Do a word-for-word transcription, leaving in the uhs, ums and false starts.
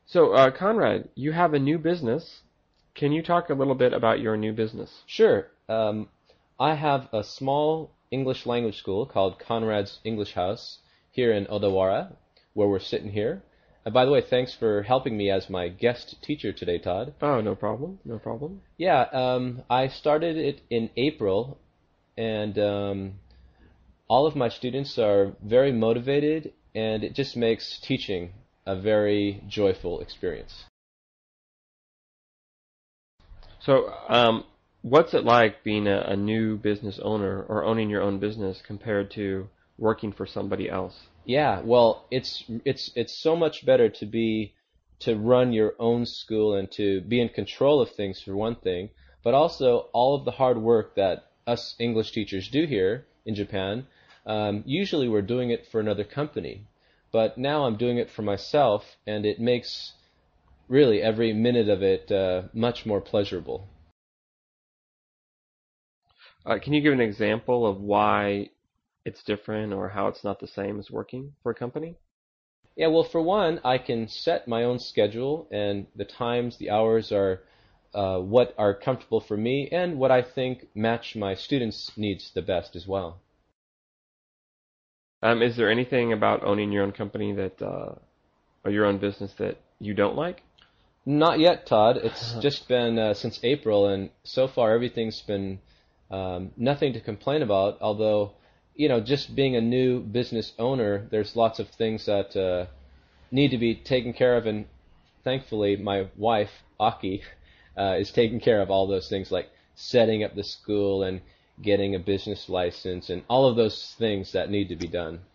So, uh, Conrad, you have a new business. Can you talk a little bit about your new business? Sure. Um, I have a small English language school called Conrad's English House here in Odawara, where we're sitting here. And by the way, thanks for helping me as my guest teacher today, Todd. Oh, no problem. No problem. Yeah, um, I started it in April, and um, all of my students are very motivated, and it just makes teaching a very joyful experience. So, um, what's it like being a, a new business owner or owning your own business compared to working for somebody else? Yeah, well, it's it's it's so much better to be to run your own school and to be in control of things for one thing, but also all of the hard work that us English teachers do here in Japan. Um, usually we're doing it for another company, but now I'm doing it for myself, and it makes really every minute of it uh, much more pleasurable. Uh, can you give an example of why it's different or how it's not the same as working for a company? Yeah, well, for one, I can set my own schedule, and the times, the hours are uh, what are comfortable for me and what I think match my students' needs the best as well. Um, is there anything about owning your own company that, uh, or your own business that you don't like? Not yet, Todd. It's just been uh, since April, and so far everything's been um, nothing to complain about. Although, you know, just being a new business owner, there's lots of things that uh, need to be taken care of, and thankfully, my wife, Aki, uh, is taking care of all those things like setting up the school and getting a business license and all of those things that need to be done.